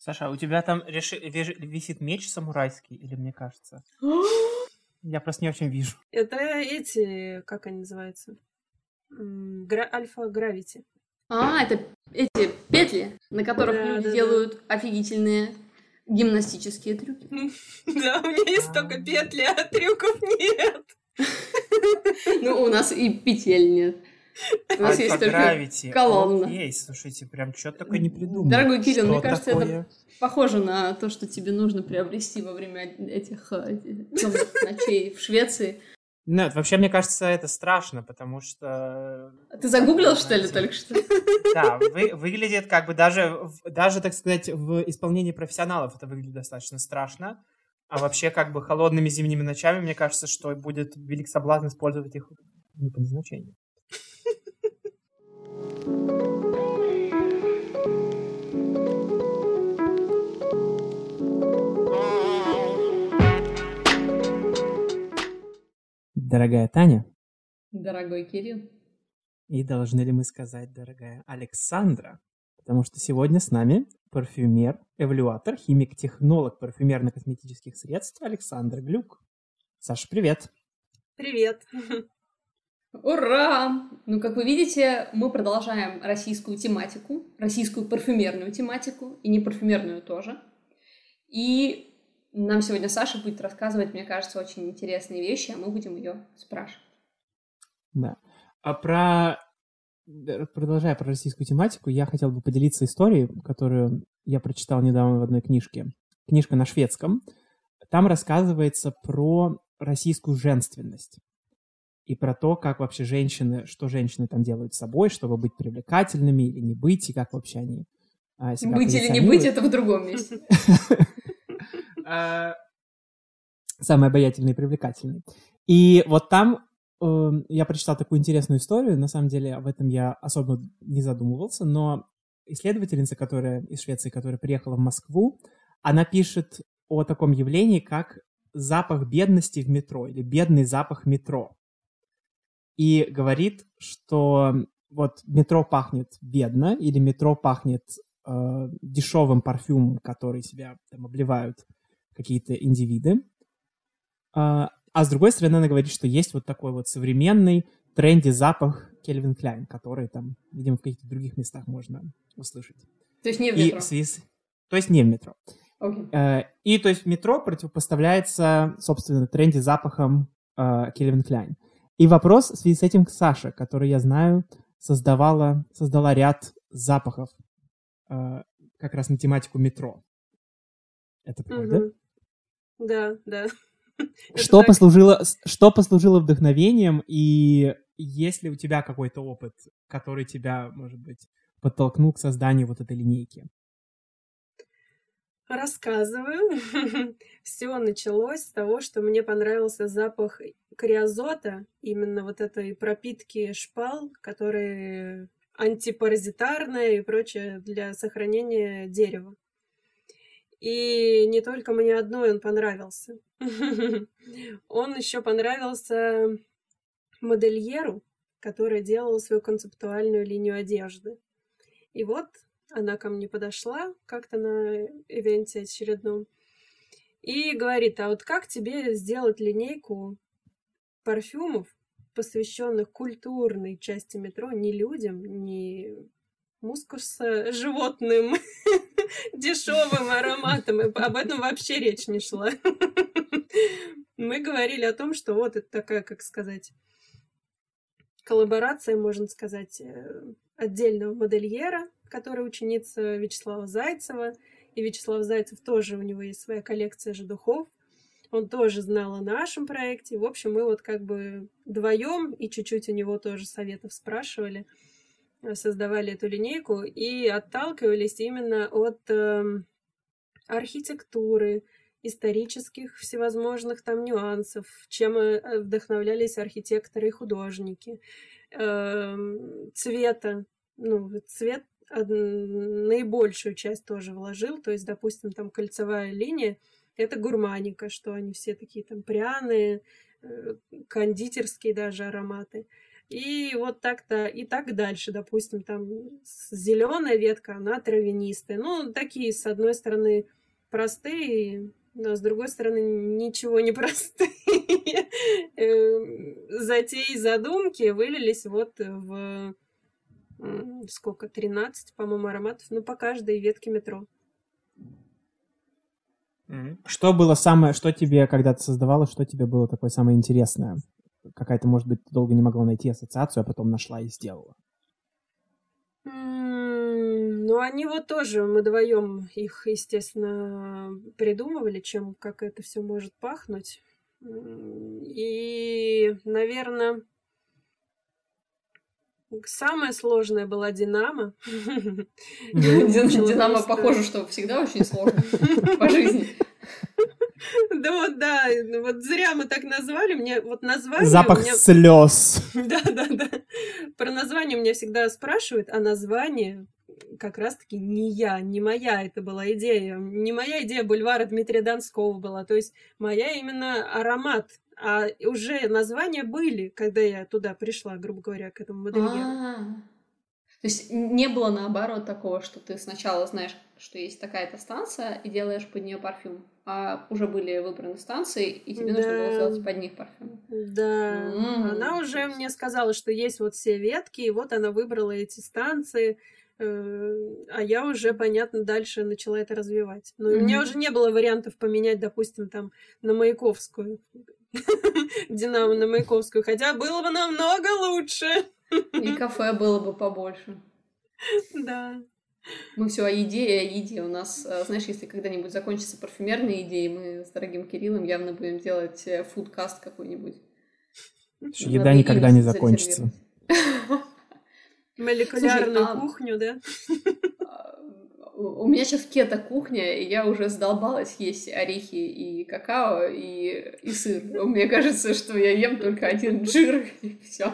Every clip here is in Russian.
Саша, у тебя там висит меч самурайский, или мне кажется? Я просто не очень вижу. Это эти, как они называются? Альфа-гравити. Это эти петли, на которых люди делают офигительные гимнастические трюки. Да, у меня есть только петли, а трюков нет. Ну, у нас и петель нет. У нас есть только колонна. Окей, слушайте, прям что-то такое не придумал. Дорогой Кирилл, мне кажется, это похоже на то, что тебе нужно приобрести во время этих темных ночей в Швеции. Нет, вообще, мне кажется, это страшно, потому что... Ты загуглил, что ли, только что? Да, выглядит как бы даже, так сказать, в исполнении профессионалов это выглядит достаточно страшно. А вообще, как бы, холодными зимними ночами, мне кажется, что будет велик соблазн использовать их не по назначению. Дорогая Таня. Дорогой Кирилл. И должны ли мы сказать, дорогая Александра? Потому что сегодня с нами парфюмер, эвалюатор, химик-технолог парфюмерно-косметических средств Александра Глюк. Саша, привет. Привет. Ура! Ну, как вы видите, мы продолжаем российскую тематику, российскую парфюмерную тематику, и не парфюмерную тоже. И нам сегодня Саша будет рассказывать, мне кажется, очень интересные вещи, а мы будем ее спрашивать. Да. Продолжая про российскую тематику, я хотел бы поделиться историей, которую я прочитал недавно в одной книжке. Книжка на шведском. Там рассказывается про российскую женственность. И про то, как вообще что женщины там делают с собой, чтобы быть привлекательными или не быть, и как вообще они себя быть или не быть, это в другом месте. Самый обаятельный и привлекательный. И вот там я прочитал такую интересную историю. На самом деле об этом я особо не задумывался, но исследовательница, из Швеции, которая приехала в Москву, она пишет о таком явлении, как запах бедности в метро или бедный запах метро. И говорит, что вот метро пахнет бедно или метро пахнет дешевым парфюмом, который себя там обливают какие-то индивиды. А с другой стороны, она говорит, что есть вот такой вот современный тренди запах Calvin Klein, который там, видимо, в каких-то других местах можно услышать. То есть не в метро? То есть не в метро. Okay. И то есть метро противопоставляется, собственно, тренди запахам Calvin Klein. И вопрос в связи с этим к Саше, который, я знаю, создала ряд запахов как раз на тематику метро. Это правда? Да. Что послужило вдохновением, и есть ли у тебя какой-то опыт, который тебя, может быть, подтолкнул к созданию вот этой линейки? Рассказываю. Все началось с того, что мне понравился запах криозота, именно вот этой пропитки шпал, которые антипаразитарная и прочее для сохранения дерева. И не только мне одной он понравился. Он еще понравился модельеру, который делал свою концептуальную линию одежды. И вот она ко мне подошла как-то на ивенте очередном и говорит: а вот как тебе сделать линейку парфюмов, посвященных культурной части метро, не людям, не животным, дешевым ароматом. И об этом вообще речь не шла. Мы говорили о том, что вот это такая, как сказать, коллаборация, можно сказать, отдельного модельера, которая ученица Вячеслава Зайцева. И Вячеслав Зайцев тоже, у него есть своя коллекция же духов. Он тоже знал о нашем проекте. В общем, мы вот как бы вдвоем, и чуть-чуть у него тоже советов спрашивали, создавали эту линейку и отталкивались именно от архитектуры, исторических всевозможных там нюансов, чем вдохновлялись архитекторы и художники, цвета. Ну, цвет наибольшую часть тоже вложил, то есть, допустим, там кольцевая линия — это гурманика, что они все такие там пряные, кондитерские даже ароматы. И вот так-то, и так дальше, допустим, там зеленая ветка, она травянистая. Ну, такие, с одной стороны, простые, но с другой стороны, ничего не простые. Затеи, задумки вылились вот в сколько, 13, по-моему, ароматов, ну, по каждой ветке метро. Что было самое, что тебе, когда ты создавала, что тебе было такое самое интересное? Какая-то, может быть, ты долго не могла найти ассоциацию, а потом нашла и сделала. Ну, они вот тоже, мы вдвоем их, естественно, придумывали, как это все может пахнуть. И, наверное, самое сложное была «Динамо». «Динамо» похоже, что всегда очень сложно по жизни. Да, вот зря мы так назвали. Мне вот название... Запах слез. Да. Про название меня всегда спрашивают, а название как раз-таки не моя это была идея. Не моя идея бульвара Дмитрия Донского была. То есть моя именно аромат. А уже названия были, когда я туда пришла, грубо говоря, к этому модельеру. То есть не было наоборот такого, что ты сначала знаешь, что есть такая-то станция, и делаешь под нее парфюм, а уже были выбраны станции, и тебе нужно было сделать под них парфюм. Да, она уже мне сказала, что есть вот все ветки, и вот она выбрала эти станции, а я уже, понятно, дальше начала это развивать. Но у меня уже не было вариантов поменять, допустим, там на Маяковскую, «Динамо» на Маяковскую, хотя было бы намного лучше. И кафе было бы побольше. Да. Мы все о еде. У нас, знаешь, если когда-нибудь закончатся парфюмерные идеи, мы с дорогим Кириллом явно будем делать фудкаст какой-нибудь. Еда никогда не закончится. Молекулярную кухню, да? У меня сейчас кето-кухня, и я уже задолбалась есть орехи и какао, и сыр. Мне кажется, что я ем только один жир, и все.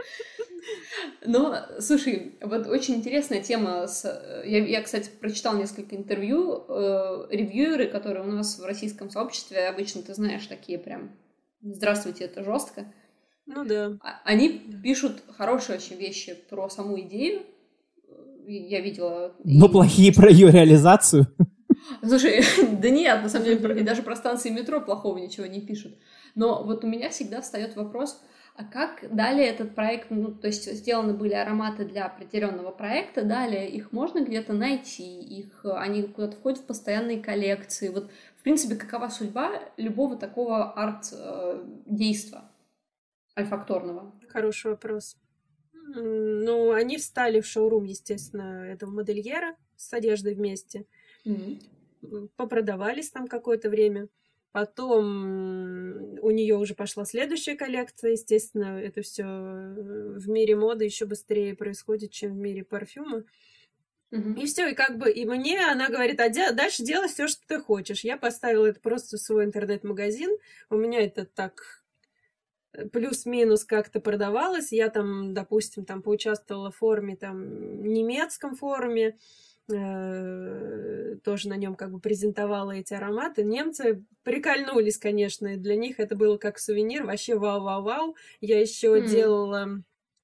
Но, слушай, вот очень интересная тема. Я, кстати, прочитала несколько интервью. Ревьюеры, которые у нас в российском сообществе, обычно, ты знаешь, такие прям «Здравствуйте, это жестко». Ну да. Они пишут хорошие очень вещи про саму идею. Я видела... Но плохие про ее реализацию. Слушай, да нет, на самом деле, и даже про станции метро плохого ничего не пишут. Но вот у меня всегда встает вопрос, а как далее этот проект, ну, то есть сделаны были ароматы для определенного проекта, далее их можно где-то найти, они куда-то входят в постоянные коллекции. Вот, в принципе, какова судьба любого такого арт-действа альфакторного? Хороший вопрос. Ну, они встали в шоурум, естественно, этого модельера с одеждой вместе. Попродавались там какое-то время. Потом у нее уже пошла следующая коллекция. Естественно, это все в мире моды еще быстрее происходит, чем в мире парфюма. И все, и как бы, и мне она говорит, а дальше делай все, что ты хочешь. Я поставила это просто в свой интернет-магазин. У меня это так плюс-минус как-то продавалось. Я там, допустим, там поучаствовала в форуме, там, немецком форуме, тоже на нем как бы презентовала эти ароматы. Немцы прикольнулись, конечно, и для них это было как сувенир, вообще вау-вау-вау. Я еще делала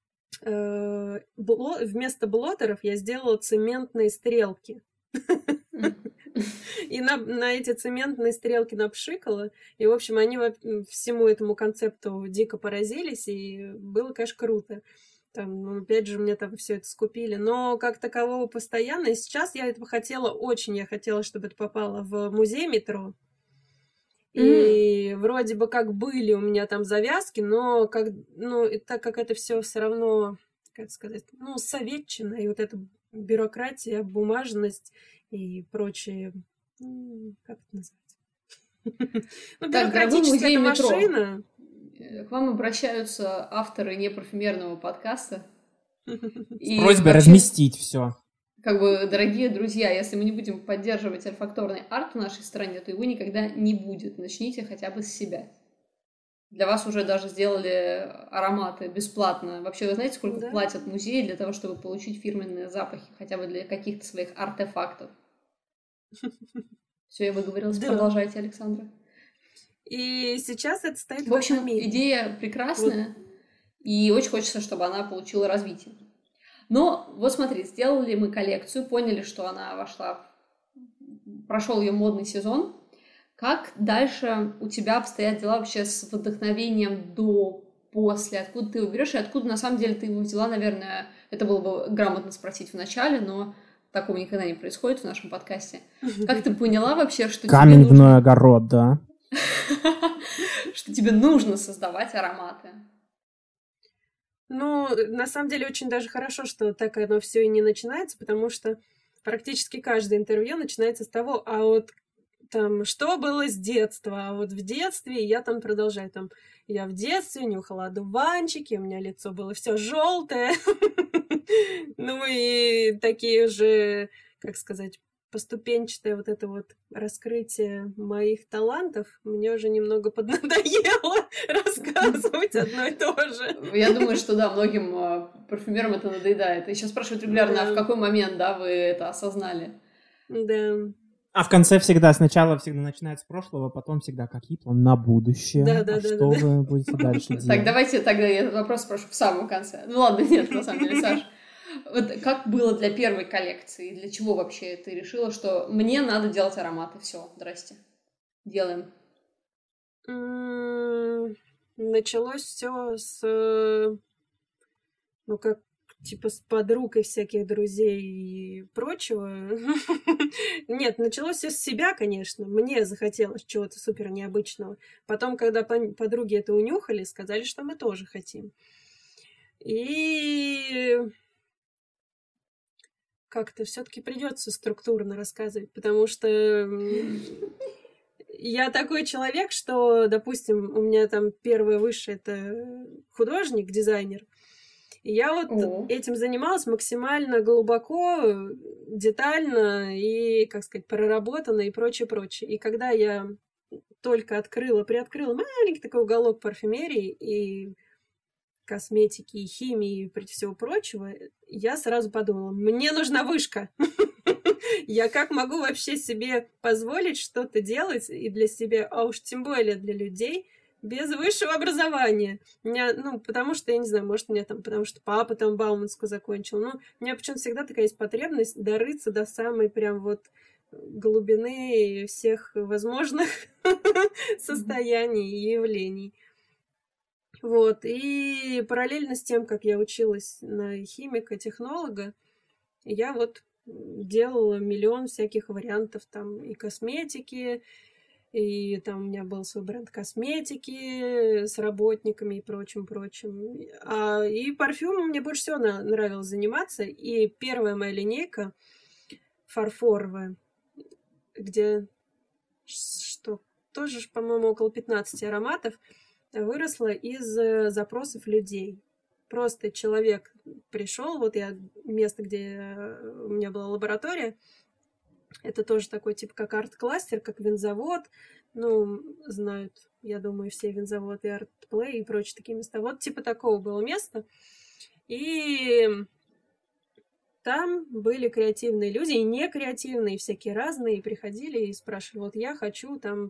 вместо блотеров я сделала цементные стрелки. И на эти цементные стрелки напшикала. И, в общем, они всему этому концепту дико поразились, и было, конечно, круто. Там, ну, опять же, мне там все это скупили. Но как такового постоянно. И сейчас я этого хотела очень. Я хотела, чтобы это попало в музей метро. И вроде бы как были у меня там завязки, но так как это все равно, как сказать, ну, советчина, и вот эта бюрократия, бумажность и прочее, как это назвать? Ну, бюрократическая машина. К вам обращаются авторы непарфюмерного подкаста. С просьбой разместить все. Как бы, дорогие друзья, если мы не будем поддерживать альфакторный арт в нашей стране, то его никогда не будет. Начните хотя бы с себя. Для вас уже даже сделали ароматы бесплатно. Вообще, вы знаете, сколько платят музеи для того, чтобы получить фирменные запахи, хотя бы для каких-то своих артефактов? Все, я выговорилась. Продолжайте, Александра. И сейчас это стоит в общем, идея прекрасная. И очень хочется, чтобы она получила развитие. Но вот смотри, сделали мы коллекцию, поняли, что она прошел ее модный сезон. Как дальше у тебя обстоят дела вообще с вдохновением после? Откуда ты его берешь и откуда на самом деле ты его взяла, наверное, это было бы грамотно спросить в начале, но такого никогда не происходит в нашем подкасте. Как ты поняла вообще, что камень в мой огород, да? Что тебе нужно создавать ароматы? Ну, на самом деле, очень даже хорошо, что так оно все и не начинается, потому что практически каждое интервью начинается с того, а вот там, что было с детства, а вот в детстве я там продолжаю, там, я в детстве нюхала одуванчики, у меня лицо было все желтое, ну и такие же, как сказать, поступенчатое вот это вот раскрытие моих талантов мне уже немного поднадоело рассказывать одно и то же. Я думаю, что да, многим парфюмерам это надоедает. И сейчас спрашивают регулярно, а в какой момент, да, вы это осознали? Да. А в конце сначала всегда начинается с прошлого, потом всегда какие планы на будущее. Да. Что вы будете дальше делать? Так, давайте тогда я этот вопрос спрошу в самом конце. Ну ладно, нет, на самом деле, Саш. Вот как было для первой коллекции? Для чего вообще ты решила, что мне надо делать ароматы? Все, здрасте. Делаем. Началось все с, ну, как, типа, с подруг и всяких друзей и прочего. Нет, началось все с себя, конечно. Мне захотелось чего-то супер необычного. Потом, когда подруги это унюхали, сказали, что мы тоже хотим. И как-то все-таки придется структурно рассказывать, потому что я такой человек, что, допустим, у меня там первое высшее — это художник, дизайнер. И я вот этим занималась максимально глубоко, детально и, как сказать, проработанно и прочее. И когда я только приоткрыла маленький такой уголок парфюмерии и косметики, и химии, и всего прочего, я сразу подумала, мне нужна вышка. Я как могу вообще себе позволить что-то делать и для себя, а уж тем более для людей, без высшего образования. Потому что, я не знаю, может, потому что папа там Бауманскую закончил. У меня почему-то всегда такая есть потребность дорыться до самой прям вот глубины всех возможных состояний и явлений. Вот, и параллельно с тем, как я училась на химика-технолога, я вот делала миллион всяких вариантов там и косметики, и там у меня был свой бренд косметики с работниками и прочим. И парфюмом мне больше всего нравилось заниматься, и первая моя линейка фарфоровая, где тоже, по-моему, около 15 ароматов, выросла из запросов людей. Просто человек пришел, вот место, где у меня была лаборатория, это тоже такой типа как арт-кластер, как винзавод, знают, я думаю, все винзавод и арт-плей и прочие такие места. Вот типа такого было место. И там были креативные люди, и некреативные, и всякие разные, и приходили и спрашивали, вот я хочу там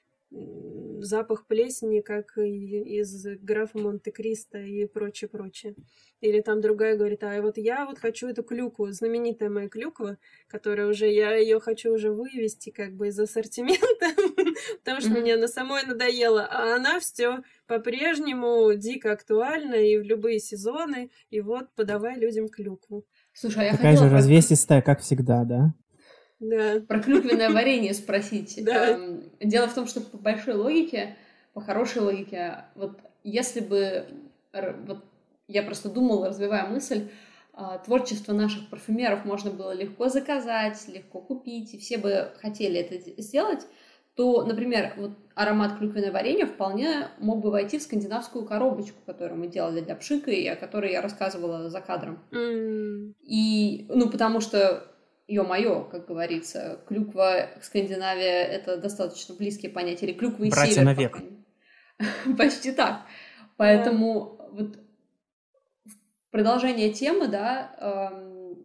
запах плесени, как из графа Монте-Кристо и прочее. Или там другая говорит, а вот я вот хочу эту клюкву, знаменитая моя клюква, которая я ее хочу уже вывести как бы из ассортимента, потому что мне она самой надоела, а она все по-прежнему дико актуальна и в любые сезоны, и вот подавай людям клюкву. Слушай, я такая же развесистая, как всегда, да? Да. Про клюквенное варенье спросить. Да. Дело в том, что по большой логике, по хорошей логике, вот если бы... Вот я просто думала, развивая мысль, творчество наших парфюмеров можно было легко заказать, легко купить, и все бы хотели это сделать, то, например, вот аромат клюквенное варенье вполне мог бы войти в скандинавскую коробочку, которую мы делали для Пшика, и о которой я рассказывала за кадром. И, потому что ё-моё, как говорится, клюква, Скандинавия — это достаточно близкие понятия, или клюква и братья север. навек. Почти так. Поэтому вот в продолжение темы, да,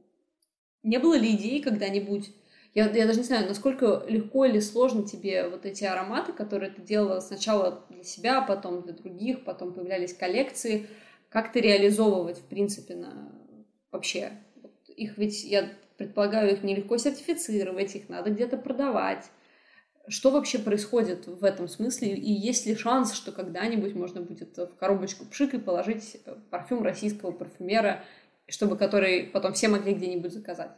не было ли идей когда-нибудь, я даже не знаю, насколько легко или сложно тебе вот эти ароматы, которые ты делала сначала для себя, потом для других, потом появлялись коллекции, как-то реализовывать, в принципе, вообще. Их ведь, я предполагаю, их нелегко сертифицировать, их надо где-то продавать. Что вообще происходит в этом смысле? И есть ли шанс, что когда-нибудь можно будет в коробочку пшик и положить парфюм российского парфюмера, чтобы который потом все могли где-нибудь заказать?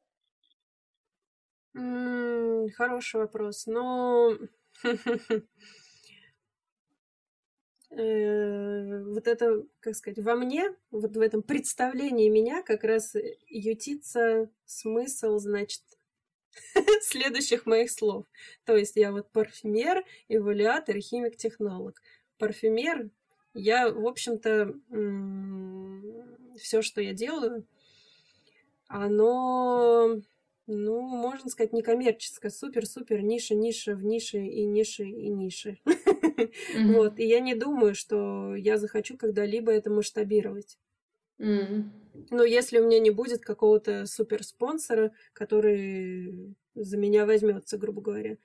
Хороший вопрос. Но вот это, как сказать, во мне, вот в этом представлении меня как раз ютится смысл, значит, следующих моих слов. То есть я вот парфюмер, эвалюатор и химик-технолог. Парфюмер, я, в общем-то, все, что я делаю, оно, ну, можно сказать, некоммерческое, супер-супер ниша в нише и нише и нише. Вот, и я не думаю, что я захочу когда-либо это масштабировать. Но если у меня не будет какого-то суперспонсора, который за меня возьмется, грубо говоря.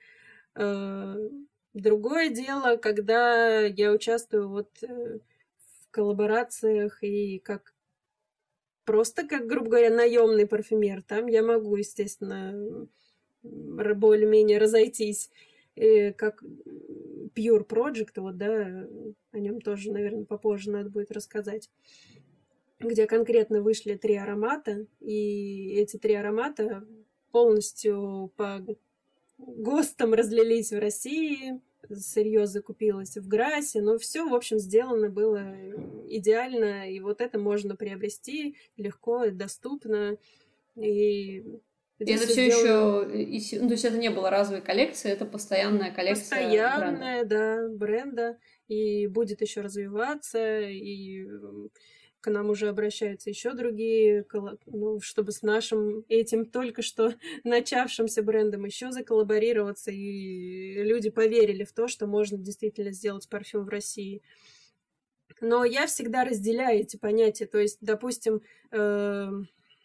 Другое дело, когда я участвую вот в коллаборациях и как просто, как, грубо говоря, наемный парфюмер, там я могу, естественно, более-менее разойтись. Как Pure Project, вот, да, о нем тоже, наверное, попозже надо будет рассказать, где конкретно вышли 3 аромата, и эти 3 аромата полностью по ГОСТам разлились в России, сырье закупилось в ГРАСе, но все, в общем, сделано было идеально, и вот это можно приобрести легко и доступно. И это все еще, ну, то есть это не было разовой коллекции, это постоянная коллекция постоянная, бренда. Да, бренда, и будет еще развиваться, и к нам уже обращаются еще другие, ну, чтобы с нашим этим только что начавшимся брендом еще заколлаборироваться, и люди поверили в то, что можно действительно сделать парфюм в России. Но я всегда разделяю эти понятия. То есть, допустим, в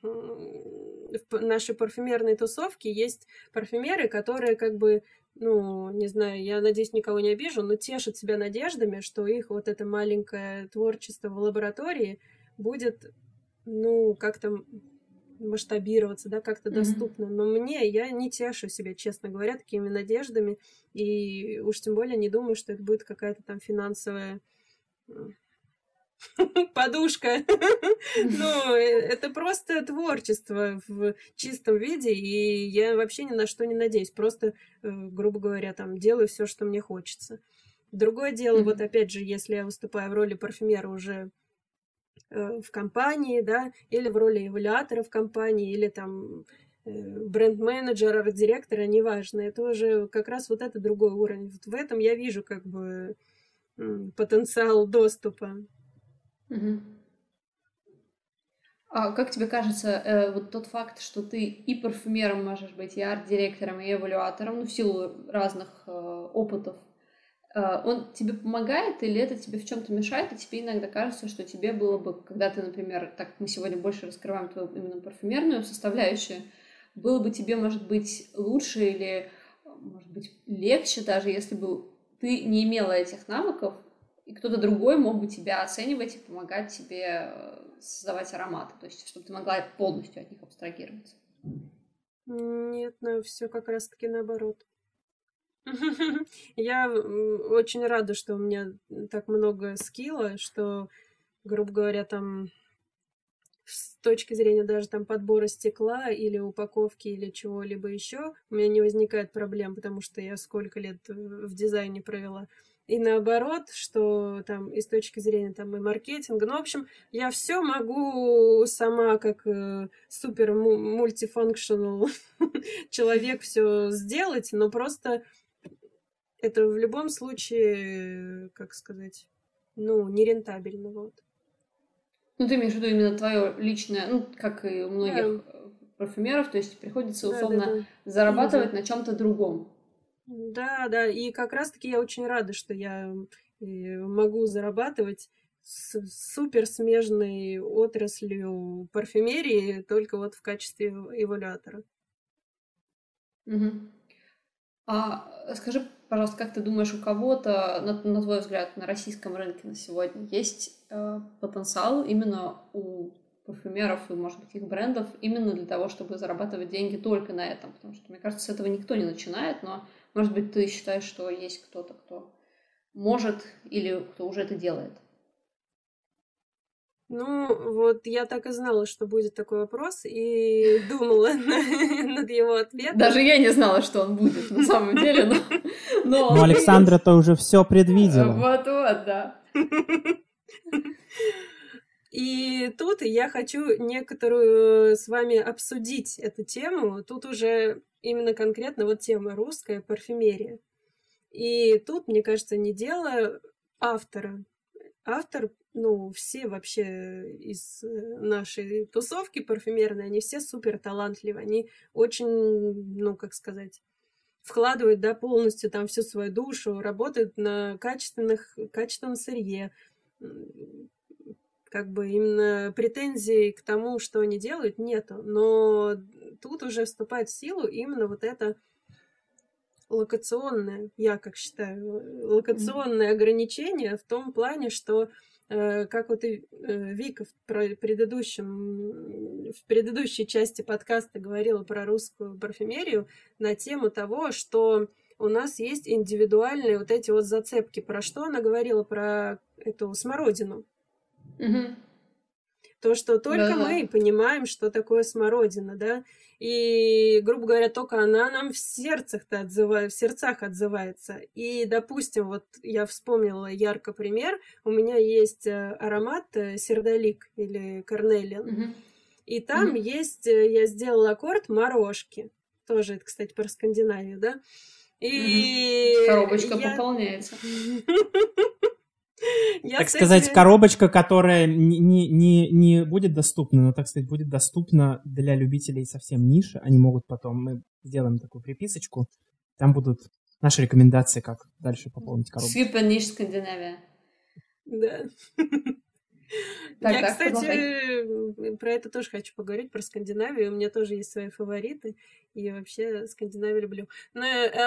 нашей парфюмерной тусовке есть парфюмеры, которые как бы, ну, не знаю, я надеюсь, никого не обижу, но тешат себя надеждами, что их вот это маленькое творчество в лаборатории будет, ну, как-то масштабироваться, да, как-то доступно. Но я не тешу себя, честно говоря, такими надеждами, и уж тем более не думаю, что это будет какая-то там финансовая подушка. Ну, это просто творчество в чистом виде, и я вообще ни на что не надеюсь. Просто, грубо говоря, там делаю все, что мне хочется. Другое дело, вот опять же, если я выступаю в роли парфюмера уже в компании, да, или в роли эвалюатора в компании, или там бренд-менеджера, арт-директора, неважно. Это уже как раз вот это другой уровень. Вот в этом я вижу как бы потенциал доступа. А как тебе кажется, вот тот факт, что ты и парфюмером можешь быть, и арт-директором, и эвалюатором, ну, в силу разных опытов, он тебе помогает или это тебе в чем-то мешает, и тебе иногда кажется, что тебе было бы, когда ты, например, так как мы сегодня больше раскрываем твою именно парфюмерную составляющую, было бы тебе, может быть, лучше или, может быть, легче даже, если бы ты не имела этих навыков, и кто-то другой мог бы тебя оценивать и помогать тебе создавать ароматы, то есть чтобы ты могла полностью от них абстрагироваться. Нет, ну все как раз-таки наоборот. Я очень рада, что у меня так много скилла, что, грубо говоря, там с точки зрения даже там подбора стекла или упаковки или чего-либо еще, у меня не возникает проблем, потому что я сколько лет в дизайне провела. И наоборот, что там и с точки зрения там и маркетинга, ну, в общем, я все могу сама как супер мультифункционал человек все сделать, но просто это в любом случае, как сказать, ну, нерентабельно, вот. Ну, ты имеешь в виду именно твое личное, ну, как и у многих парфюмеров, то есть приходится условно зарабатывать на чем-то другом. Да, и как раз-таки я очень рада, что я могу зарабатывать с супер смежной отраслью парфюмерии только вот в качестве эвалюатора. А скажи, пожалуйста, как ты думаешь, у кого-то, на твой взгляд, на российском рынке на сегодня есть потенциал именно у парфюмеров и, может быть, их брендов именно для того, чтобы зарабатывать деньги только на этом? Потому что, мне кажется, с этого никто не начинает, но, может быть, ты считаешь, что есть кто-то, кто может или кто уже это делает? Ну, вот я так и знала, что будет такой вопрос, и думала над его ответом. Даже я не знала, что он будет, на самом деле, но... Ну, Александра-то уже все предвидела. Вот-вот, да. И тут я хочу некоторую с вами обсудить эту тему. Тут уже именно конкретно вот тема русская парфюмерия. И тут, мне кажется, не дело автора. Автор, ну, все вообще из нашей тусовки парфюмерной, они все супер талантливые, они очень, ну, как сказать, вкладывают, да, полностью там всю свою душу, работают на качественном сырье. Как бы именно претензий к тому, что они делают, нету. Но тут уже вступает в силу именно вот это локационное, я как считаю, локационное ограничение в том плане, что как вот и Вика в предыдущей части подкаста говорила про русскую парфюмерию на тему того, что у нас есть индивидуальные вот эти вот зацепки. Про что она говорила? Про эту смородину. То, что только мы понимаем, что такое смородина, да, и, грубо говоря, только она нам в сердцах отзывается. И, допустим, вот я вспомнила ярко пример, у меня есть аромат сердолик или корнелиан, и там есть, я сделала аккорд морожки, тоже это, кстати, про Скандинавию, да, и коробочка пополняется. Так сказать, коробочка, которая не будет доступна, но, так сказать, будет доступна для любителей совсем ниши. Они могут потом, мы сделаем такую приписочку, там будут наши рекомендации, как дальше пополнить коробочку. Супер ниш Скандинавия. Да. Я, кстати, про это тоже хочу поговорить, про Скандинавию. У меня тоже есть свои фавориты, и я вообще Скандинавию люблю. Но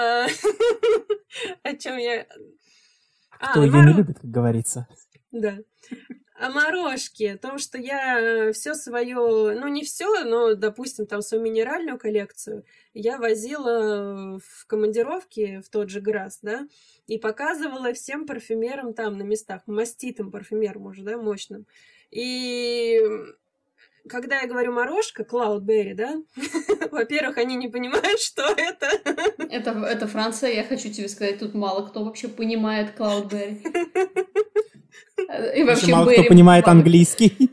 о чем я... Кто ее не любит, как говорится. Да. О морожке, о том, что я все свое, ну не все, но, допустим, там свою минеральную коллекцию я возила в командировки в тот же Грасс, да, и показывала всем парфюмерам там на местах, маститым парфюмерам уже, да, мощным. И когда я говорю морожка, Cloudberry, да, во-первых, они не понимают, что это. Это Франция, я хочу тебе сказать, тут мало кто вообще понимает Cloudberry. И вообще мало кто понимает английский.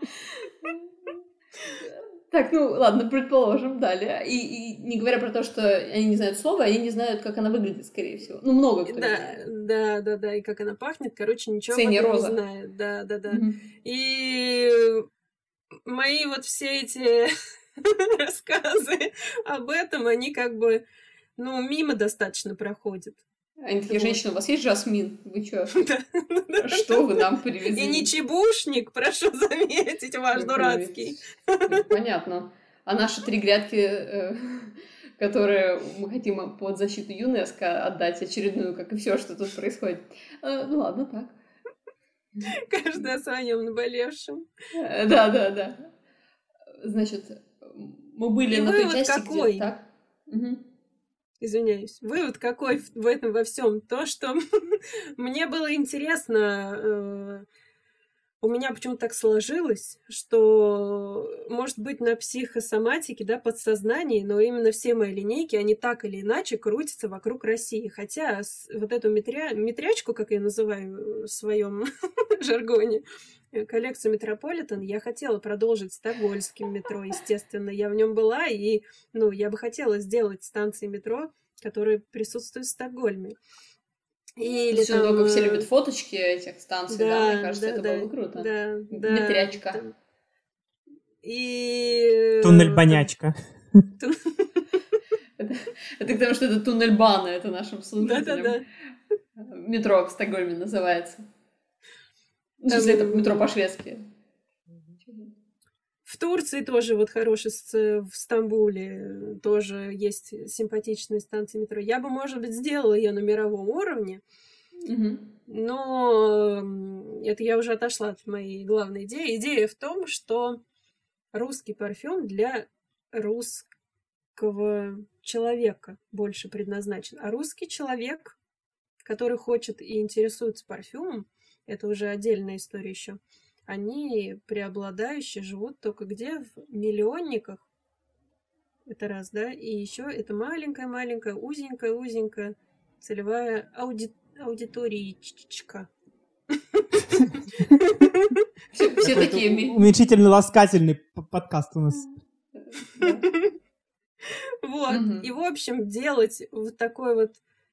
Так, ну ладно, предположим, далее. И не говоря про то, что они не знают слова, они не знают, как она выглядит, скорее всего. Ну, много кто не знает. Да, и как она пахнет, короче, ничего не знает. Да. И мои вот все эти рассказы об этом, они как бы, ну, мимо достаточно проходят. Они такие: женщины, у вас есть жасмин? Вы чё? Что вы нам привезли? И не чебушник, прошу заметить, ваш дурацкий. Понятно. А наши 3 грядки, которые мы хотим под защиту ЮНЕСКО отдать очередную, как и все, что тут происходит. Ну ладно, так. Каждый о своем наболевшем. Да. Значит, мы были на той части, какой? Где... Так. Извиняюсь. Вывод какой в этом во всем? То, что мне было интересно, у меня почему-то так сложилось, что, может быть, на психосоматике, да, подсознании, но именно все мои линейки, они так или иначе крутятся вокруг России. Хотя вот эту метрячку, как я называю в своем жаргоне, коллекцию Метрополитен, я хотела продолжить стокгольмским метро, естественно. Я в нем была, и, ну, я бы хотела сделать станции метро, которые присутствуют в Стокгольме. Или там... Много все любят фоточки этих станций, да? Мне кажется, это было бы круто. Да. Метрячка. И... Туннель-банячка. Это потому, что это туннель-бана, это нашим слушателям. Да. Метро в Стокгольме называется. В смысле, это метро по-шведски. В Турции тоже вот хороший, в Стамбуле тоже есть симпатичные станции метро. Я бы, может быть, сделала ее на мировом уровне, но это я уже отошла от моей главной идеи. Идея в том, что русский парфюм для русского человека больше предназначен. А русский человек, который хочет и интересуется парфюмом, это уже отдельная история еще, они преобладающие живут только где? В миллионниках. Это раз, да? И еще это маленькая-маленькая, узенькая целевая аудиториечка. Все такие... Уменьшительный ласкательный подкаст у нас. Вот. И, в общем, делать вот такой вот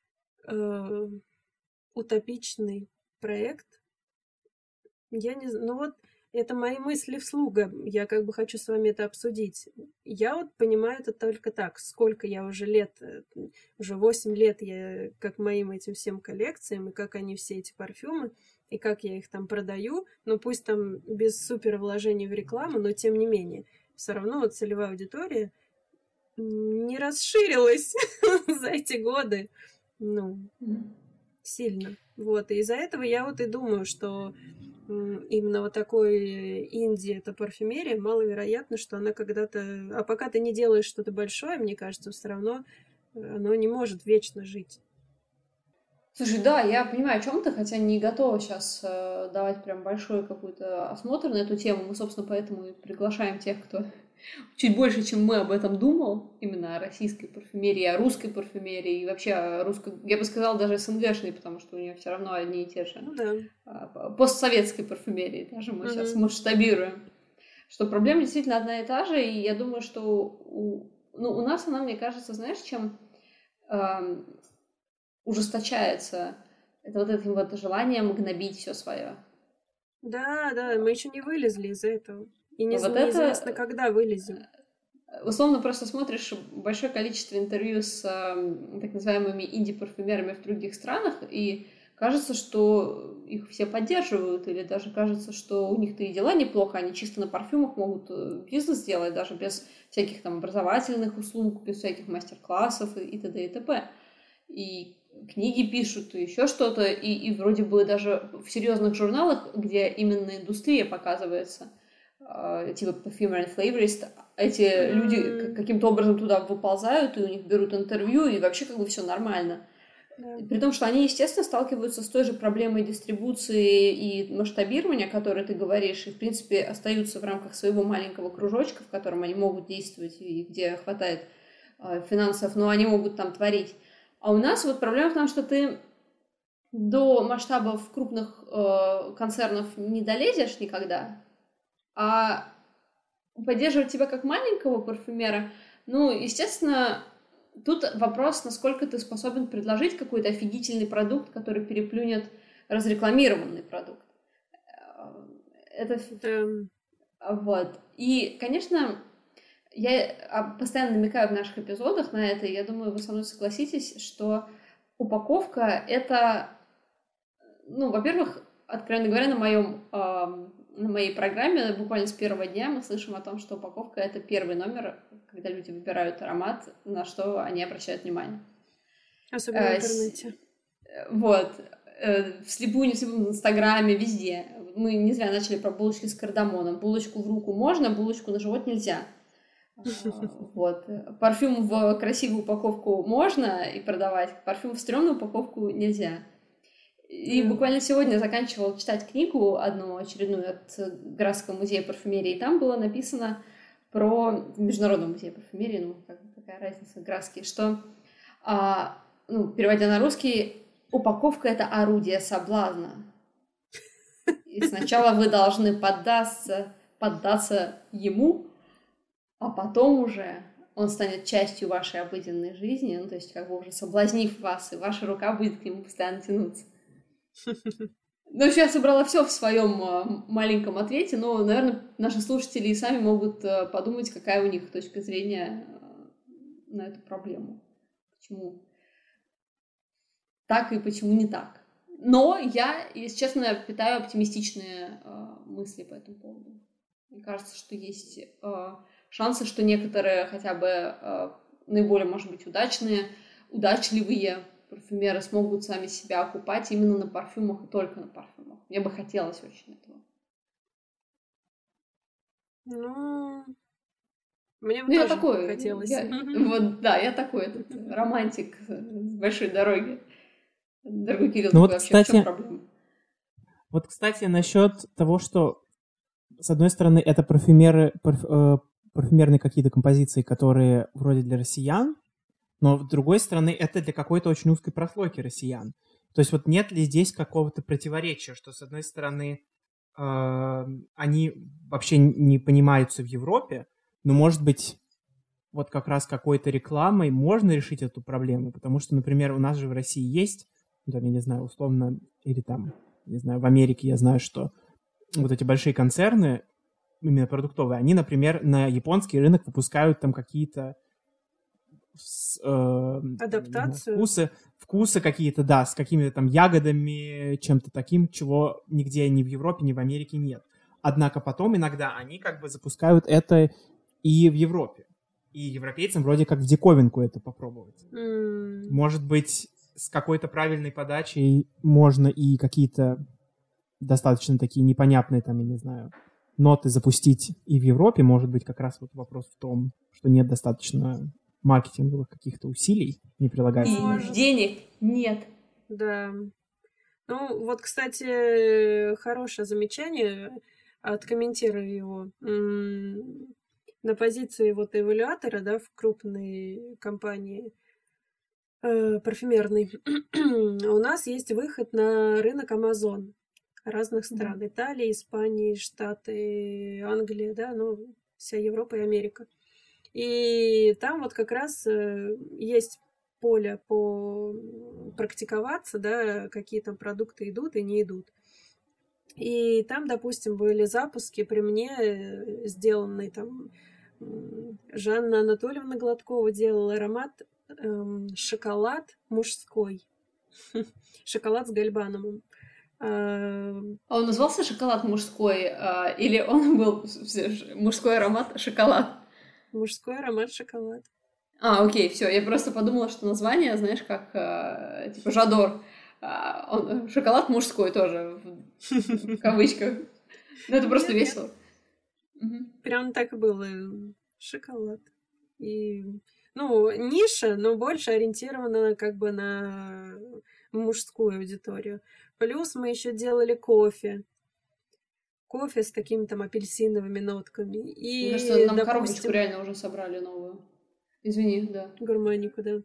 утопичный проект, я не знаю, ну вот это мои мысли вслух, я как бы хочу с вами это обсудить. Я вот понимаю это только так, сколько я уже лет, уже 8 лет я как моим этим всем коллекциям, и как они все эти парфюмы, и как я их там продаю, ну пусть там без супер вложений в рекламу, но тем не менее, все равно вот целевая аудитория не расширилась за эти годы, ну, сильно. Вот, и из-за этого я вот и думаю, что именно вот такой инди, это парфюмерия, маловероятно, что она когда-то... А пока ты не делаешь что-то большое, мне кажется, все равно оно не может вечно жить. Слушай, да, я понимаю, о чем ты, хотя не готова сейчас давать прям большой какой-то осмотр на эту тему. Мы, собственно, поэтому и приглашаем тех, кто чуть больше, чем мы об этом думал, именно о российской парфюмерии, о русской парфюмерии и вообще о русской, я бы сказала, даже СНГшной, потому что у нее все равно одни и те же. Ну да. Постсоветской парфюмерии даже мы сейчас масштабируем. Что проблема действительно одна и та же, и я думаю, что у нас она, мне кажется, знаешь, чем ужесточается, это вот этим вот желанием гнобить все свое. Да, мы еще не вылезли из этого. И неизвестно, когда вылезем. Условно просто смотришь большое количество интервью с так называемыми инди-парфюмерами в других странах, и кажется, что их все поддерживают, или даже кажется, что у них-то и дела неплохо, они чисто на парфюмах могут бизнес сделать, даже без всяких там образовательных услуг, без всяких мастер-классов и т.д. и т.п. И книги пишут, и еще что-то, и вроде бы даже в серьезных журналах, где именно индустрия показывается, типа Perfumer and Flavorist, эти люди каким-то образом туда выползают, и у них берут интервью, и вообще как бы все нормально. При том, что они, естественно, сталкиваются с той же проблемой дистрибуции и масштабирования, о которой ты говоришь, и, в принципе, остаются в рамках своего маленького кружочка, в котором они могут действовать, и где хватает финансов, но они могут там творить. А у нас вот проблема в том, что ты до масштабов крупных концернов не долезешь никогда, а поддерживать тебя как маленького парфюмера, ну, естественно, тут вопрос, насколько ты способен предложить какой-то офигительный продукт, который переплюнет разрекламированный продукт. Это... Вот. И, конечно, я постоянно намекаю в наших эпизодах на это, и я думаю, вы со мной согласитесь, что упаковка — это, ну, во-первых, откровенно говоря, на моей программе буквально с первого дня мы слышим о том, что упаковка — это первый номер, когда люди выбирают аромат, на что они обращают внимание. Особенно в интернете. Вот. Вслепую, не вслепую, в Инстаграме, везде. Мы не зря начали про булочки с кардамоном. Булочку в руку можно, булочку на живот нельзя. Вот. Парфюм в красивую упаковку можно и продавать, парфюм в стрёмную упаковку нельзя. И буквально сегодня заканчивала читать книгу одну очередную от Графского музея парфюмерии, и там было написано про Международный музей парфюмерии, ну, какая разница, Графский, что, переводя на русский, упаковка — это орудие соблазна. И сначала вы должны поддаться ему, а потом уже он станет частью вашей обыденной жизни, ну, то есть как бы уже соблазнив вас, и ваша рука будет к нему постоянно тянуться. Ну, сейчас собрала все в своем маленьком ответе, но, наверное, наши слушатели и сами могут подумать, какая у них точка зрения на эту проблему. Почему так и почему не так. Но я, если честно, питаю оптимистичные мысли по этому поводу. Мне кажется, что есть шансы, что некоторые хотя бы наиболее, может быть, удачливые парфюмеры смогут сами себя окупать именно на парфюмах и только на парфюмах. Мне бы хотелось очень этого. Ну, мне бы я тоже такой, хотелось. Я такой этот романтик с большой дороги. Дорогой Кирилл, Ну такой, вообще в чем проблема? Вот, кстати, насчет того, что, с одной стороны, это парфюмерные какие-то композиции, которые вроде для россиян, но, с другой стороны, это для какой-то очень узкой прослойки россиян. То есть вот нет ли здесь какого-то противоречия, что, с одной стороны, они вообще не понимаются в Европе, но, может быть, вот как раз какой-то рекламой можно решить эту проблему, потому что, например, у нас же в России есть, там, я не знаю, условно, или там, не знаю, в Америке я знаю, что вот эти большие концерны, именно продуктовые, они, например, на японский рынок выпускают там какие-то адаптацию, вкусы какие-то, да, с какими-то там ягодами, чем-то таким, чего нигде ни в Европе, ни в Америке нет. Однако потом иногда они как бы запускают это и в Европе. И европейцам вроде как в диковинку это попробовать. Может быть, с какой-то правильной подачей можно и какие-то достаточно такие непонятные, там, я не знаю, ноты запустить и в Европе. Может быть, как раз вот вопрос в том, что нет достаточно маркетинговых каких-то усилий, не прилагается. И денег нет. Да. Ну, вот, кстати, хорошее замечание, откомментирую его. На позиции вот эвалюатора, да, в крупной компании парфюмерной, у нас есть выход на рынок Amazon разных стран. Да. Италия, Испания, Штаты, Англия, да, ну, вся Европа и Америка. И там вот как раз есть поле по практиковаться, да, какие там продукты идут и не идут. И там, допустим, были запуски при мне сделанные там. Жанна Анатольевна Гладкова делала аромат шоколад мужской. Шоколад с гальбанумом. А он назывался шоколад мужской? Или он был мужской аромат шоколад? Мужской аромат шоколад. Окей, все. Я просто подумала, что название, знаешь, как типа Жадор. Шоколад мужской тоже, в кавычках. Ну, это просто весело. Прям так и было. Шоколад. И, ну, ниша, но больше ориентирована как бы на мужскую аудиторию. Плюс мы еще делали кофе. Кофе с такими там апельсиновыми нотками. И, мне кажется, нам коробочку реально уже собрали новую. Извини, да. Гурманику, да.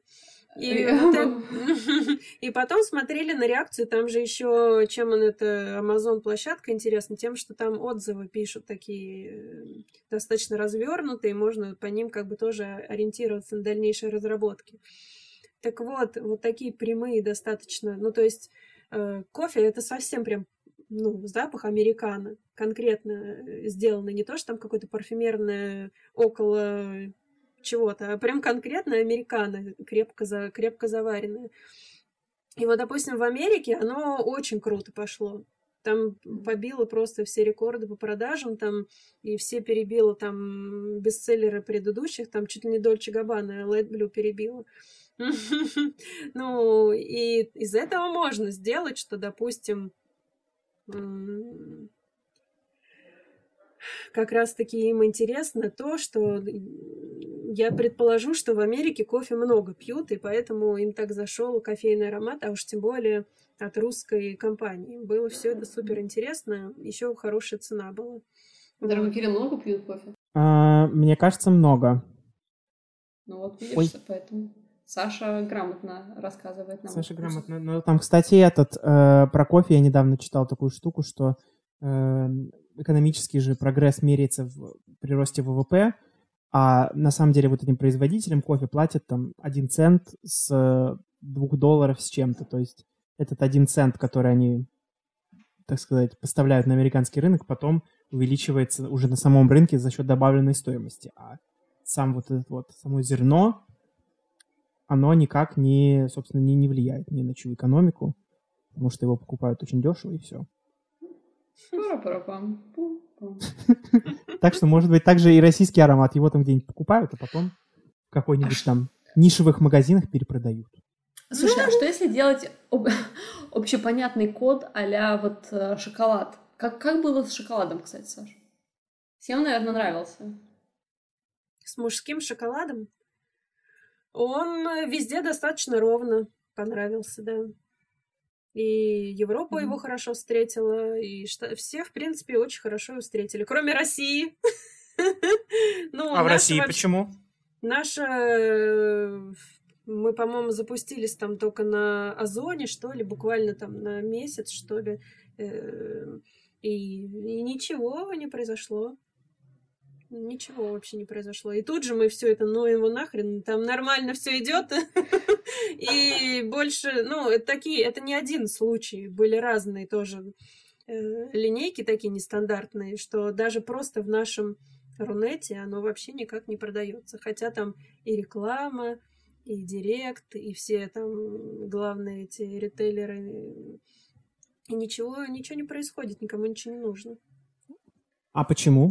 И потом смотрели на реакцию. Там же еще, чем он это, Amazon площадка интересна, тем, что там отзывы пишут такие достаточно развернутые, можно по ним как бы тоже ориентироваться на дальнейшие разработки. Так вот, вот такие прямые достаточно, ну то есть кофе это совсем прям, ну, запах американо, конкретно сделанный, не то, что там какое-то парфюмерное около чего-то, а прям конкретно американо, крепко заваренное. И вот, допустим, в Америке оно очень круто пошло. Там побило просто все рекорды по продажам, там, и все перебило там бестселлеры предыдущих, там чуть ли не Дольче Габбана, Light Blue перебило. Ну, и из этого можно сделать, что, допустим, как раз-таки им интересно то, что я предположу, что в Америке кофе много пьют, и поэтому им так зашел кофейный аромат, а уж тем более от русской компании. Было все это супер интересно, еще хорошая цена была. Дорогой Кирилл, много пьют кофе? Мне кажется, много. Ну вот видишь, поэтому Саша грамотно рассказывает нам. Саша грамотно. Ну там, кстати, про кофе я недавно читал такую штуку, что экономический же прогресс меряется в приросте ВВП, а на самом деле вот этим производителям кофе платят там 1 цент с $2 с чем-то. То есть этот 1 цент, который они, так сказать, поставляют на американский рынок, потом увеличивается уже на самом рынке за счет добавленной стоимости. А сам вот это вот, само зерно, оно никак не, собственно, не влияет ни на чью экономику, потому что его покупают очень дешево, и все. по-моему. Так что, может быть, также и российский аромат. Его там где-нибудь покупают, а потом в какой-нибудь там нишевых магазинах перепродают. Слушай, а что если делать общепонятный код а-ля вот шоколад? Как было с шоколадом, кстати, Саш? Всем, наверное, нравился. С мужским шоколадом? Он везде достаточно ровно понравился, да. И Европа его хорошо встретила, и всех, в принципе, очень хорошо его встретили, кроме России. А в России почему? Мы, по-моему, запустились там только на Озоне, что ли, буквально там на месяц, что ли. И ничего не произошло. Ничего вообще не произошло. И тут же мы все это, ну его нахрен, там нормально все идет. И больше, это не один случай, были разные тоже линейки такие нестандартные, что даже просто в нашем Рунете оно вообще никак не продается. Хотя там и реклама, и директ, и все там главные эти ритейлеры. И ничего не происходит, никому ничего не нужно. А почему?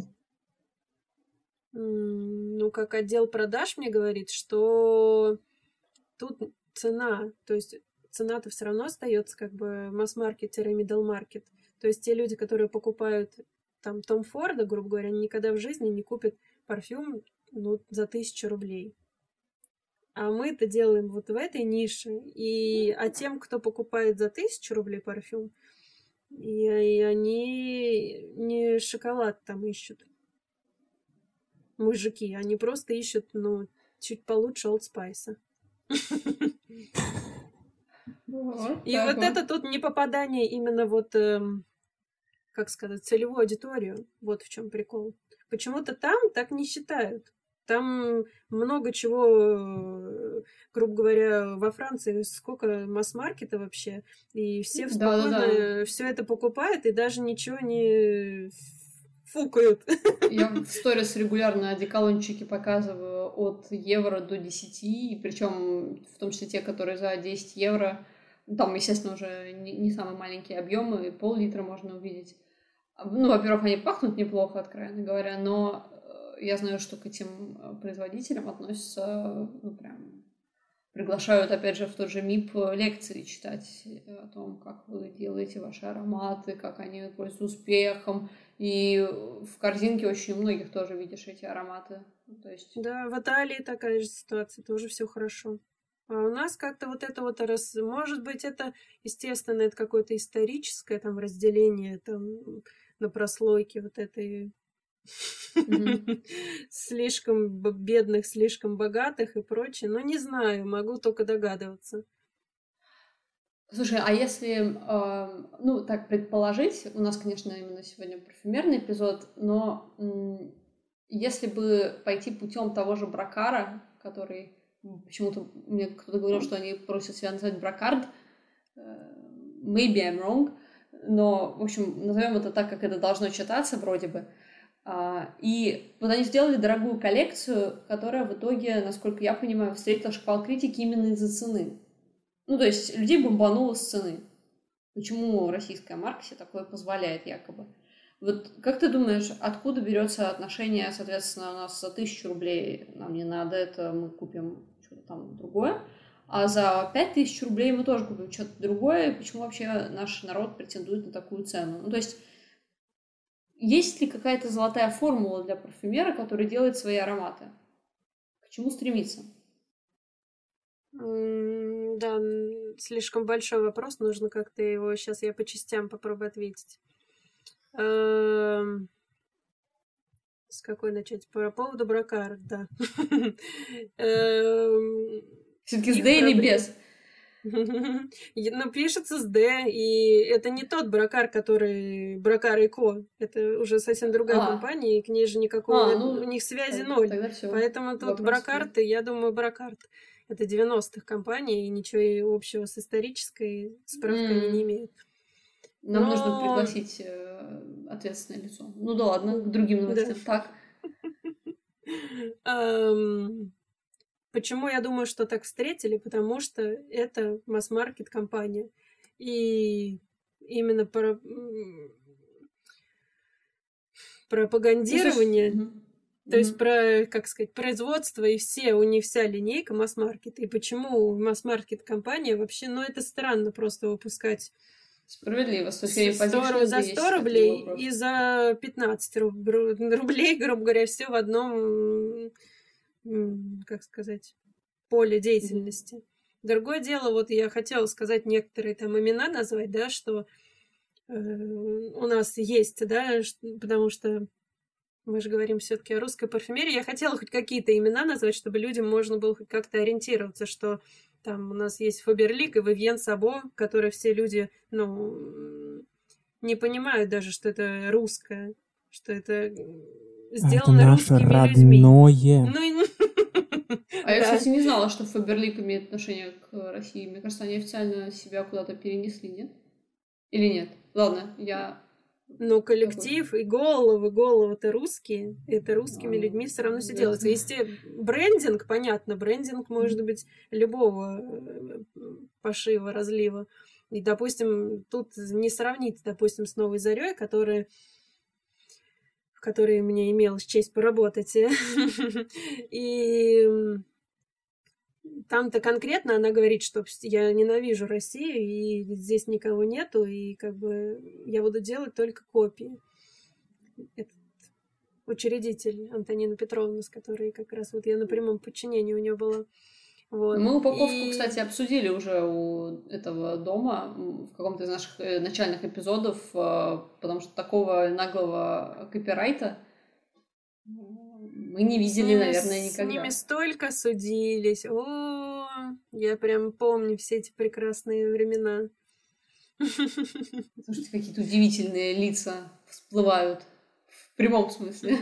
Как отдел продаж мне говорит, что тут цена, то есть цена-то все равно остается как бы масс-маркет-middle market. То есть те люди, которые покупают там Том Форда, грубо говоря, они никогда в жизни не купят парфюм за 1000 рублей. А мы-то делаем вот в этой нише. А тем, кто покупает за 1000 рублей парфюм, и они не шоколад там ищут. Мужики, они просто ищут, чуть получше Old Spice. И вот это тут не попадание именно как сказать, целевую аудиторию. Вот в чем прикол. Почему-то там так не считают. Там много чего, грубо говоря, во Франции сколько масс-маркета вообще, и все спокойно все это покупают и даже ничего не фукают. Я в сторис регулярно одеколончики показываю от евро до 10, и причем в том числе те, которые за 10 евро. Там, естественно, уже не самые маленькие объемы, пол-литра можно увидеть. Во-первых, они пахнут неплохо, откровенно говоря, но я знаю, что к этим производителям относятся, прям приглашают, опять же, в тот же МИП лекции читать о том, как вы делаете ваши ароматы, как они пользуются успехом. И в корзинке очень у многих тоже видишь эти ароматы. То есть... Да, в Италии такая же ситуация, тоже все хорошо. А у нас как-то вот это может быть, это, естественно, это какое-то историческое там разделение там на прослойке вот этой слишком бедных, слишком богатых и прочее. Не знаю, могу только догадываться. Слушай, а если, так предположить, у нас, конечно, именно сегодня парфюмерный эпизод, но если бы пойти путем того же Брокара, который почему-то мне кто-то говорил, что они просят себя назвать Брокард, maybe I'm wrong, но, в общем, назовем это так, как это должно читаться вроде бы. И вот они сделали дорогую коллекцию, которая в итоге, насколько я понимаю, встретила шквал критики именно из-за цены. То есть людей бомбануло с цены. Почему российская марка себе такое позволяет якобы? Вот как ты думаешь, откуда берется отношение, соответственно, у нас за 1000 рублей нам не надо, это мы купим что-то там другое, а за 5000 рублей мы тоже купим что-то другое, почему вообще наш народ претендует на такую цену? То есть есть ли какая-то золотая формула для парфюмера, который делает свои ароматы? К чему стремиться? Да, слишком большой вопрос, нужно как-то его... Сейчас я по частям попробую ответить. С какой начать? По поводу Брокар, да. Все-таки с Д или без? Пишется с Д, и это не тот Брокар, который Брокар и Ко. Это уже совсем другая компания, и к ней же никакого... у них связи ноль. Поэтому тут Брокарт, я думаю, Брокарт. Это 90-х компания, и ничего общего с исторической справкой они не имеют. Нам нужно пригласить ответственное лицо. Да ладно, к другим новостям. Так. Почему я думаю, что так встретили? Потому что это масс-маркет компания. И именно пропагандирование, то есть про, как сказать, производство, и у них вся линейка масс-маркет. И почему масс-маркет компания вообще, ну, это странно просто выпускать справедливо, за 100 рублей и за 15 рублей, грубо говоря, все в одном, как сказать, поле деятельности. Другое дело, вот я хотела сказать некоторые там имена назвать, да, что у нас есть, да, потому что мы же говорим все-таки о русской парфюмерии. Я хотела хоть какие-то имена назвать, чтобы людям можно было хоть как-то ориентироваться, что там у нас есть Фаберлик и Вивьен Сабо, которые все люди, ну, не понимают даже, что это русское, что это сделано это русскими наше людьми. родное. А я, кстати, не знала, что Фаберлик имеет отношение к России. Мне кажется, они официально себя куда-то перенесли, нет? Или нет? Ладно, я... Но коллектив и головы-то русские. Это русскими людьми все равно все делается. Если брендинг, понятно, брендинг может быть любого пошива, разлива. И, допустим, тут не сравнить, допустим, с «Новой зарей», в которой мне имелась честь поработать. И там-то конкретно она говорит, что я ненавижу Россию, и здесь никого нету, и как бы я буду делать только копии. Этот учредитель Антонина Петровна, с которой как раз вот я на прямом подчинении у нее была. Вот. Мы упаковку, кстати, обсудили уже у этого дома в каком-то из наших начальных эпизодов, потому что такого наглого копирайта мы не видели, наверное, никогда. С ними столько судились. О, я прям помню все эти прекрасные времена. Слушайте, какие-то удивительные лица всплывают. В прямом смысле.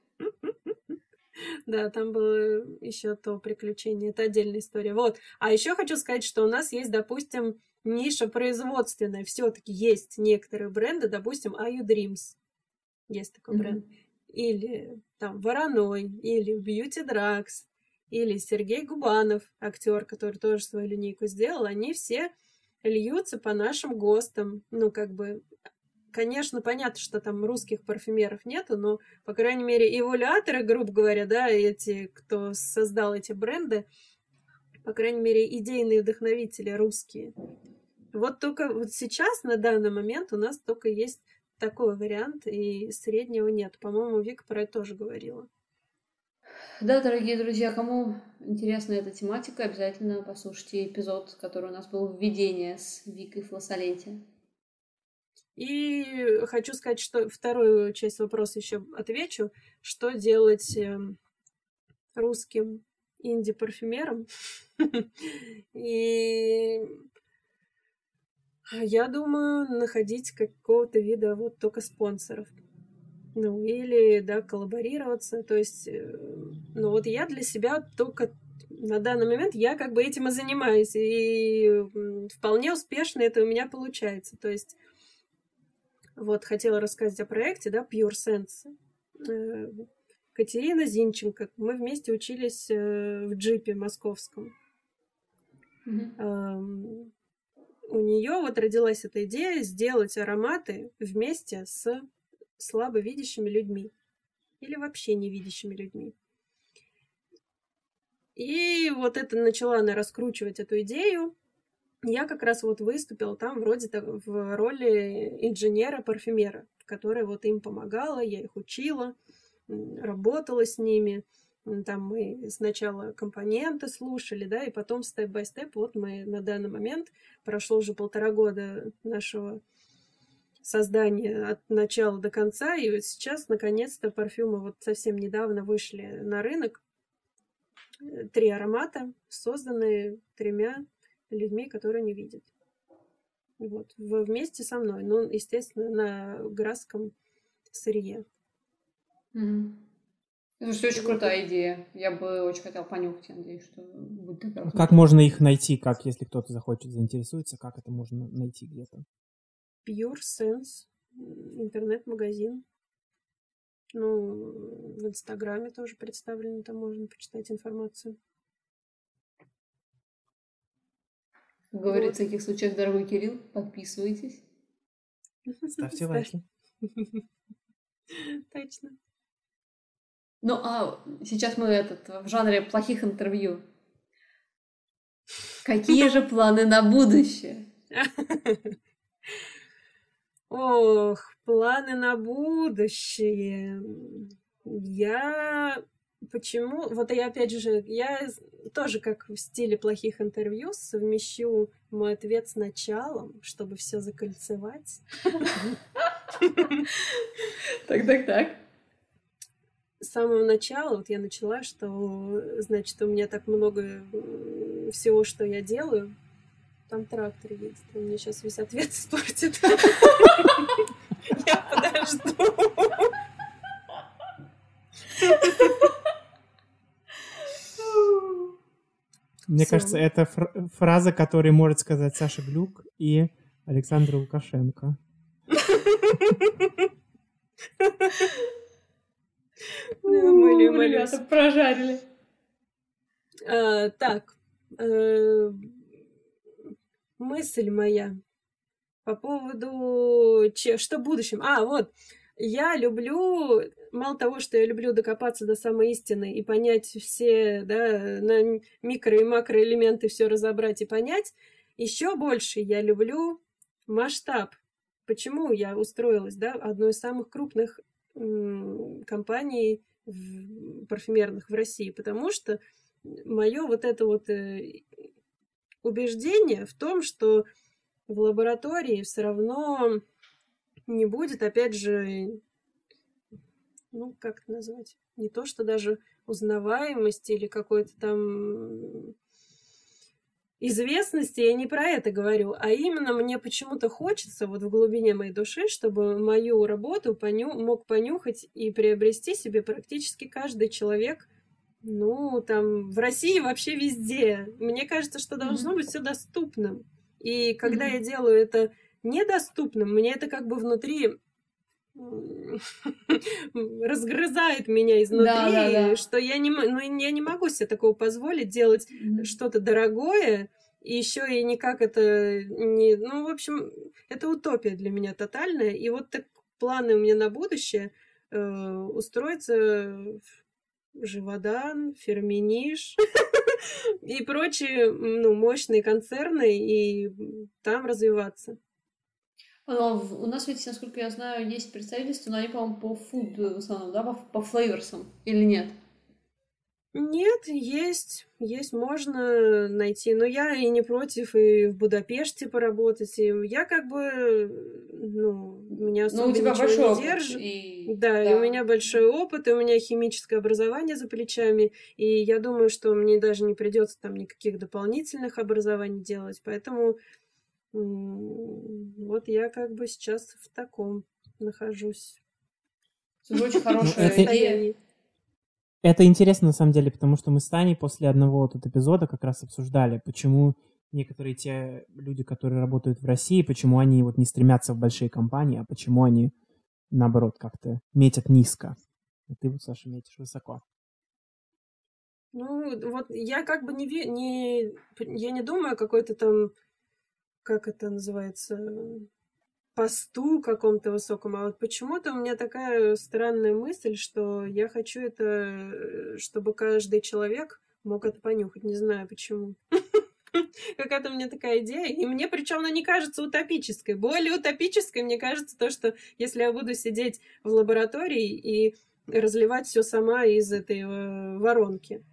Да, там было еще то приключение. Это отдельная история. Вот. А еще хочу сказать, что у нас есть, допустим, ниша производственная. Все-таки есть некоторые бренды, допустим, IU Dreams. Есть такой бренд. Или там Вороной, или Beauty Drugs, или Сергей Губанов, актер, который тоже свою линейку сделал. Они все льются по нашим ГОСТам. Ну, как бы, конечно, понятно, что там русских парфюмеров нету, но, по крайней мере, эволюаторы, грубо говоря, да, эти, кто создал эти бренды, по крайней мере, идейные вдохновители русские. Вот только вот сейчас, на данный момент, у нас только есть такой вариант, и среднего нет. По-моему, Вика про это тоже говорила. Да, дорогие друзья, кому интересна эта тематика, обязательно послушайте эпизод, который у нас был «Введение» с Викой Флосоленти. И хочу сказать, что вторую часть вопроса еще отвечу. Что делать русским инди-парфюмерам? И я думаю, находить какого-то вида вот только спонсоров. Ну, или, да, коллаборироваться. То есть, ну, вот я для себя только на данный момент я как бы этим и занимаюсь. И вполне успешно это у меня получается. То есть, вот, хотела рассказать о проекте, да, Pure Sense. Катерина Зинченко. Мы вместе учились в джипе московском. У нее вот родилась эта идея сделать ароматы вместе с слабовидящими людьми или вообще невидящими людьми. И вот это начала она раскручивать эту идею. Я как раз вот выступила там вроде в роли инженера-парфюмера, которая вот им помогала, я их учила, работала с ними. Там мы сначала компоненты слушали, да, и потом степ-бай-степ. Вот мы на данный момент, прошло уже 1,5 года нашего создания от начала до конца, и вот сейчас, наконец-то, парфюмы вот совсем недавно вышли на рынок. 3 аромата, созданные 3 людьми, которые не видят. Вот, вместе со мной. Ну, естественно, на градском сырье. Слушай, очень крутая идея. Я бы очень хотела понюхать, я надеюсь, что будет такая. Как можно их найти, как если кто-то захочет, заинтересуется, как это можно найти где-то? Pure Sense, интернет-магазин. Ну, в Инстаграме тоже представлено, там можно почитать информацию. Как говорится, в таких случаях, дорогой Кирилл, подписывайтесь. Ставьте лайки. Точно. Ну, а сейчас мы в жанре плохих интервью. Какие же планы на будущее? Ох, планы на будущее. Почему? Вот я опять же, я тоже как в стиле плохих интервью совмещу мой ответ с началом, чтобы все закольцевать. Так. С самого начала вот я начала, что, значит, у меня так много всего, что я делаю. Там трактор едет, он мне сейчас весь ответ испортит. Я подожду. Мне кажется, это фраза, которую может сказать Саша Глюк и Александр Лукашенко. Ребята, прожарили. Так, мысль моя по поводу... Что в будущем? Вот. Я люблю... Мало того, что я люблю докопаться до самой истины и понять все, да, на микро- и макроэлементы все разобрать и понять, еще больше я люблю масштаб. Почему я устроилась, да, одной из самых крупных компаний парфюмерных в России? Потому что мое вот это вот убеждение в том, что в лаборатории все равно не будет, опять же, ну, как это назвать? Не то, что даже узнаваемости или какой-то там известности, я не про это говорю, а именно мне почему-то хочется вот в глубине моей души, чтобы мою работу мог понюхать и приобрести себе практически каждый человек, ну, там, в России вообще везде. Мне кажется, что должно быть все доступным. И когда я делаю это недоступным, мне это как бы внутри разгрызает меня изнутри, что я не могу себе такого позволить делать что-то дорогое, и еще и никак это не... Ну, в общем, это утопия для меня тотальная. И вот так планы у меня на будущее устроиться в Живодан, Фермениш и прочие, ну, мощные концерны и там развиваться. У нас ведь, насколько я знаю, есть представительство, но они, по-моему, по food в основном, да, по флейверсам, или нет? Нет, есть, можно найти. Но я и не против и в Будапеште поработать. И я как бы, ну, меня особо ничего не держит. Да, и у меня большой опыт, и у меня химическое образование за плечами. И я думаю, что мне даже не придется там никаких дополнительных образований делать. Поэтому вот я как бы сейчас в таком нахожусь. Это очень хорошее состояние. Это интересно, на самом деле, потому что мы с Таней после одного тут эпизода как раз обсуждали, почему некоторые те люди, которые работают в России, почему они вот не стремятся в большие компании, а почему они, наоборот, как-то метят низко. А ты вот, Саша, метишь высоко. Ну, вот я как бы я не думаю о какой-то там, как это называется, посту каком-то высоком, а вот почему-то у меня такая странная мысль, что я хочу это, чтобы каждый человек мог это понюхать. Не знаю почему. Какая-то у меня такая идея. И мне, причем, она не кажется утопической. Более утопической, мне кажется, то, что если я буду сидеть в лаборатории и разливать все сама из этой воронки.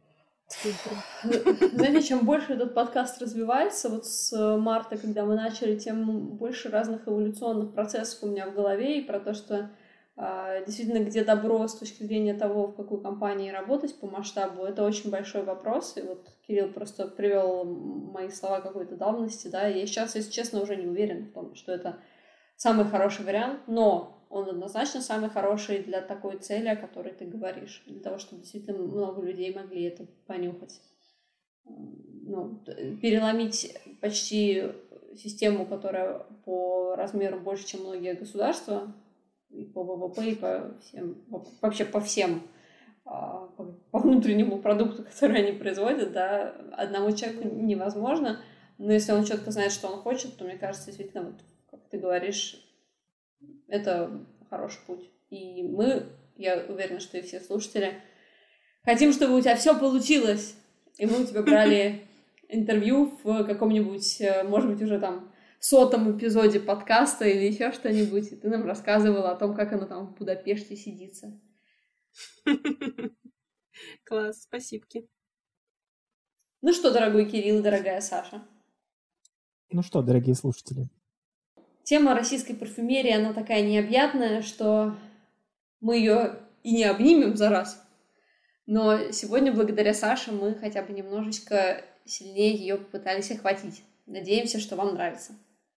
Знаете, чем больше этот подкаст развивается, вот с марта, когда мы начали, тем больше разных эволюционных процессов у меня в голове, и про то, что действительно, где добро с точки зрения того, в какой компании работать по масштабу, это очень большой вопрос, и вот Кирилл просто привел мои слова какой-то давности, да, и я сейчас, если честно, уже не уверена в том, что это самый хороший вариант, но он однозначно самый хороший для такой цели, о которой ты говоришь, для того, чтобы действительно много людей могли это понюхать. Ну, переломить почти систему, которая по размеру больше, чем многие государства, и по ВВП, и по всем, вообще по всем, по внутреннему продукту, который они производят, да, одному человеку невозможно, но если он четко знает, что он хочет, то, мне кажется, действительно, вот, как ты говоришь, это хороший путь. И мы, я уверена, что и все слушатели, хотим, чтобы у тебя все получилось. И мы у тебя брали интервью в каком-нибудь, может быть, уже там 100-м эпизоде подкаста или еще что-нибудь, и ты нам рассказывала о том, как оно там в Будапеште сидится. Класс, спасибо. Ну что, дорогой Кирилл и дорогая Саша? Ну что, дорогие слушатели? Тема российской парфюмерии, она такая необъятная, что мы ее и не обнимем за раз. Но сегодня, благодаря Саше, мы хотя бы немножечко сильнее ее попытались охватить. Надеемся, что вам нравится.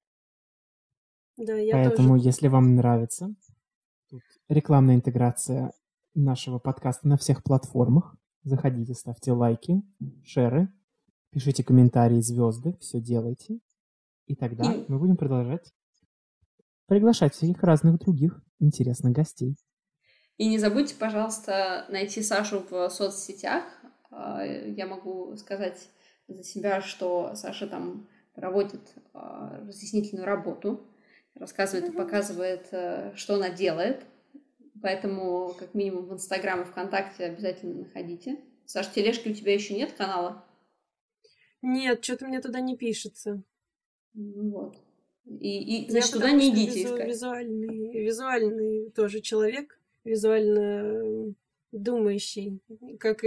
Да, я Поэтому, тоже. если вам нравится, тут рекламная интеграция нашего подкаста на всех платформах. Заходите, ставьте лайки, шеры, пишите комментарии, звезды, все делайте. И тогда мы будем продолжать приглашать всяких разных других интересных гостей. И не забудьте, пожалуйста, найти Сашу в соцсетях. Я могу сказать за себя, что Саша там проводит разъяснительную работу, рассказывает и показывает, что она делает. Поэтому, как минимум, в Инстаграм и ВКонтакте обязательно находите. Саш, тележки у тебя еще нет канала? Нет, что-то мне туда не пишется. Вот. И значит, Я туда не идите искать. Визуальный тоже человек, визуально думающий, как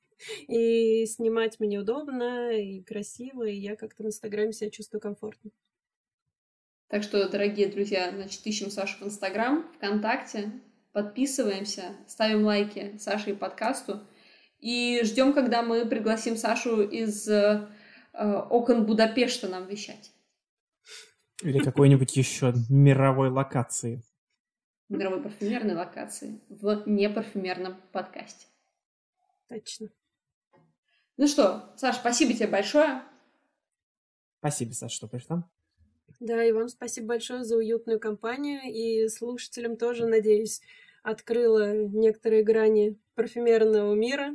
и снимать мне удобно, и красиво, и я как-то в Инстаграме себя чувствую комфортно. Так что, дорогие друзья, значит, ищем Сашу в Инстаграм, ВКонтакте, подписываемся, ставим лайки Саше и подкасту, и ждем, когда мы пригласим Сашу из окон Будапешта нам вещать. Или какой-нибудь еще мировой локации. Мировой парфюмерной локации в непарфюмерном подкасте. Точно. Ну что, Саш, спасибо тебе большое. Спасибо, Саша, что пришла. Да, и вам спасибо большое за уютную компанию, и слушателям тоже, надеюсь, открыла некоторые грани парфюмерного мира.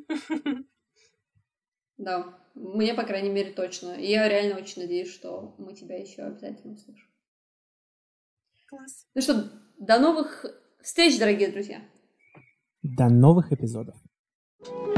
Да, мне, по крайней мере, точно. И я реально очень надеюсь, что мы тебя еще обязательно услышим. Класс. Ну что, до новых встреч, дорогие друзья. До новых эпизодов.